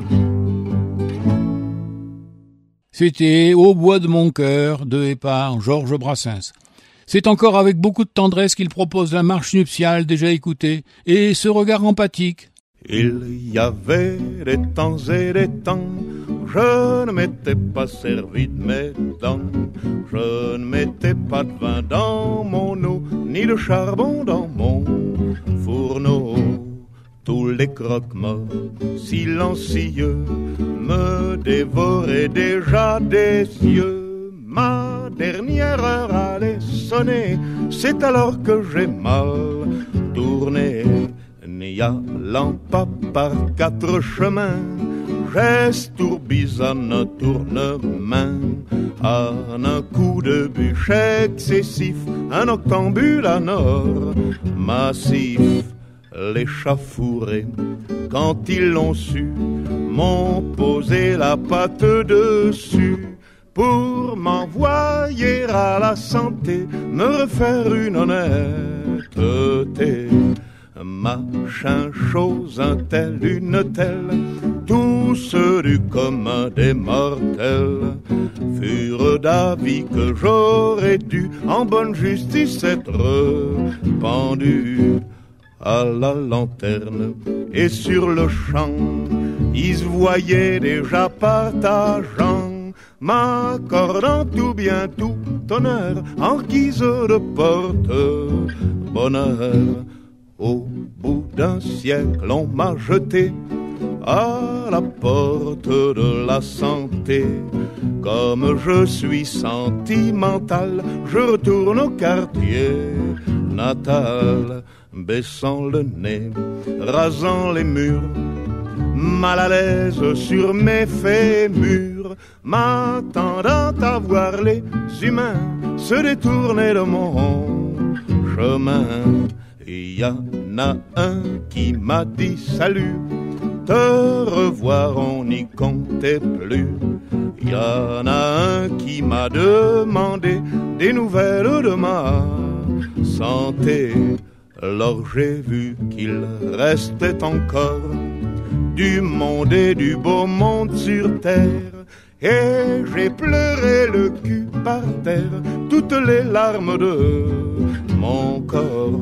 C'était Au bois de mon cœur de et par Georges Brassens. C'est encore avec beaucoup de tendresse qu'il propose la marche nuptiale déjà écoutée et ce regard empathique. Il y avait des temps et des temps, je ne m'étais pas servi de mes dents, je ne mettais pas de vin dans mon eau, ni de charbon dans mon fourneau. Tous les croque-morts silencieux me dévoraient déjà des yeux. Ma dernière heure allait sonner, c'est alors que j'ai mal tourné. N'y allant pas par quatre chemins, j'estourbisonne tourne-main. En un coup de bûche excessif, un octambule à nord massif. Les chats fourrés, quand ils l'ont su, m'ont posé la patte dessus pour m'envoyer à la santé, me refaire une honnêteté. Machin, chose, un tel, une telle, tous du commun des mortels furent d'avis que j'aurais dû en bonne justice être pendu à la lanterne. Et sur le champ, ils se voyaient déjà partageant, m'accordant tout bien tout honneur en guise de porte-bonheur. Au bout d'un siècle, on m'a jeté à la porte de la santé. Comme je suis sentimental, je retourne au quartier natal, baissant le nez, rasant les murs, mal à l'aise sur mes fémurs, m'attendant à voir les humains se détourner de mon chemin. Il y en a un qui m'a dit salut, te revoir on n'y comptait plus. Il y en a un qui m'a demandé des nouvelles de ma santé. Alors j'ai vu qu'il restait encore du monde et du beau monde sur terre, et j'ai pleuré le cul par terre, toutes les larmes de mon corps.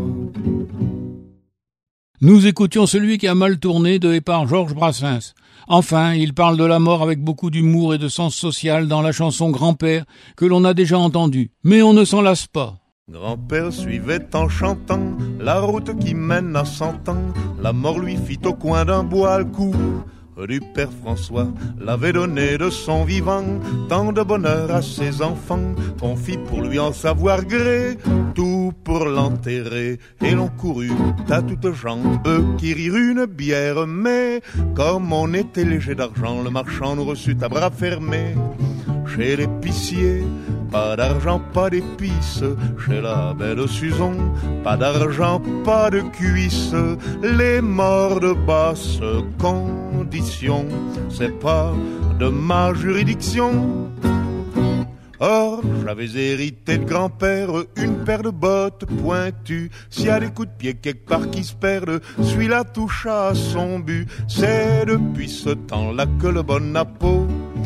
Nous écoutions celui qui a mal tourné de et par Georges Brassens. Enfin, il parle de la mort avec beaucoup d'humour et de sens social dans la chanson Grand-père que l'on a déjà entendue. Mais on ne s'en lasse pas. Grand-père suivait en chantant la route qui mène à cent ans. La mort lui fit au coin d'un bois le coup du père François, l'avait donné de son vivant tant de bonheur à ses enfants qu'on fit pour lui en savoir gré tout pour l'enterrer. Et l'on courut à toutes jambes qui rirent une bière, mais comme on était léger d'argent, le marchand nous reçut à bras fermés. Chez l'épicier, pas d'argent, pas d'épices. Chez la belle Suzon, pas d'argent, pas de cuisses. Les morts de basse condition, c'est pas de ma juridiction. Or, j'avais hérité de grand-père une paire de bottes pointues. S'il y a des coups de pied quelque part qui se perdent, celui-là toucha à son but. C'est depuis ce temps-là que le bon apôtre,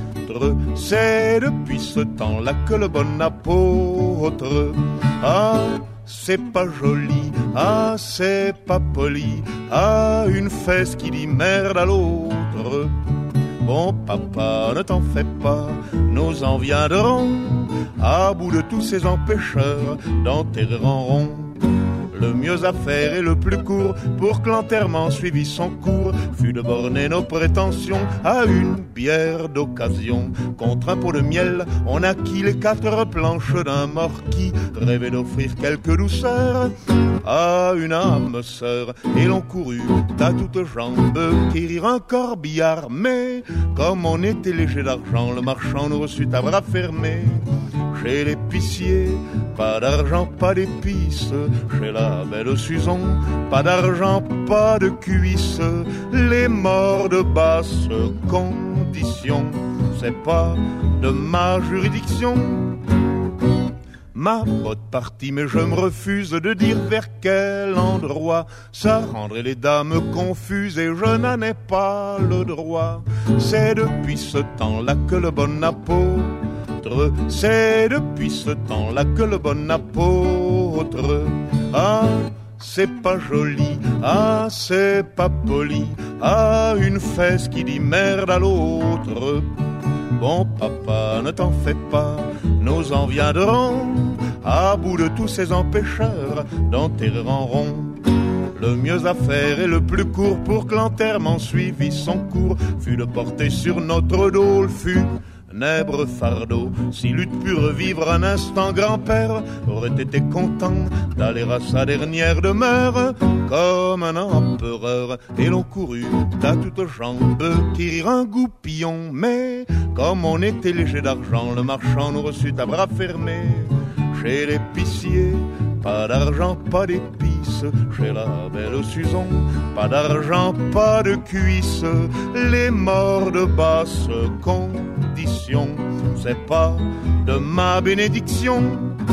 c'est depuis ce temps-là que le bon apôtre, ah, c'est pas joli, ah, c'est pas poli, ah, une fesse qui dit merde à l'autre. Bon papa, ne t'en fais pas, nous en viendrons à bout de tous ces empêcheurs d'enterrer en rond. Le mieux à faire et le plus court pour que l'enterrement suivît son cours fut de borner nos prétentions à une bière d'occasion. Contre un pot de miel, on acquit les quatre planches d'un mort qui rêvait d'offrir quelques douceurs à une âme sœur. Et l'on courut à toutes jambes quérir un corbillard, mais comme on était léger d'argent, le marchand nous reçut à bras fermés. Chez l'épicier, pas d'argent, pas d'épices. Chez la belle Suzon, pas d'argent, pas de cuisses. Les morts de basse condition, c'est pas de ma juridiction. Ma botte partie, mais je me refuse de dire vers quel endroit. Ça rendrait les dames confuses et je n'en ai pas le droit. C'est depuis ce temps-là que le bon apôtre, c'est depuis ce temps-là que le bon apôtre, ah, c'est pas joli, ah, c'est pas poli, ah, une fesse qui dit merde à l'autre. Bon papa, ne t'en fais pas, nous en viendrons à bout de tous ces empêcheurs d'enterrer en rond. Le mieux à faire et le plus court pour que l'enterrement suivit son cours fut de porter sur notre dos le funèbre fardeau. S'il eût pu revivre un instant, grand-père aurait été content d'aller à sa dernière demeure comme un empereur. Et l'on courut à toutes jambes tirer un goupillon, mais comme on était léger d'argent, le marchand nous reçut à bras fermés. Chez l'épicier, pas d'argent, pas d'épices. Chez la belle Suzon, pas d'argent, pas de cuisses. Les morts de basse condition, c'est pas de ma bénédiction.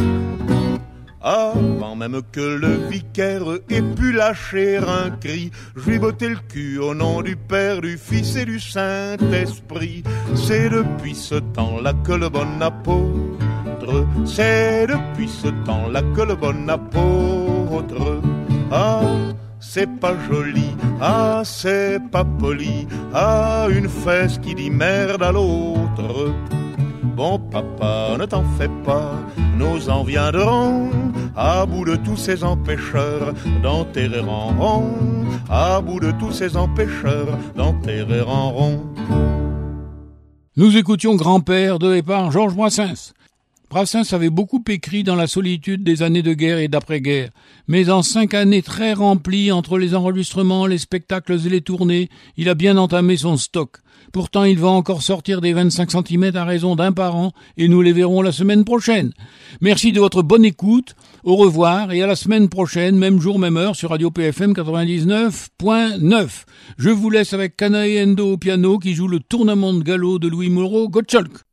Avant même que le vicaire ait pu lâcher un cri, je lui bottais le cul au nom du Père, du Fils et du Saint-Esprit. C'est depuis ce temps-là que le bon apôtre, c'est depuis ce temps-là que le bon apôtre, ah, c'est pas joli, ah, c'est pas poli, ah, une fesse qui dit merde à l'autre. Bon papa, ne t'en fais pas, nous en viendrons à bout de tous ces empêcheurs d'enterrer en rond, à bout de tous ces empêcheurs d'enterrer en rond. Nous écoutions Grand-père de et par Georges Brassens. Brassens avait beaucoup écrit dans la solitude des années de guerre et d'après-guerre, mais en cinq années très remplies entre les enregistrements, les spectacles et les tournées, il a bien entamé son stock. Pourtant, il va encore sortir des vingt-cinq centimètres à raison d'un par an et nous les verrons la semaine prochaine. Merci de votre bonne écoute, au revoir et à la semaine prochaine, même jour, même heure sur Radio P F M quatre-vingt-dix-neuf point neuf. Je vous laisse avec Canae Endo au piano qui joue le tournement de galop de Louis Moreau Gottschalk.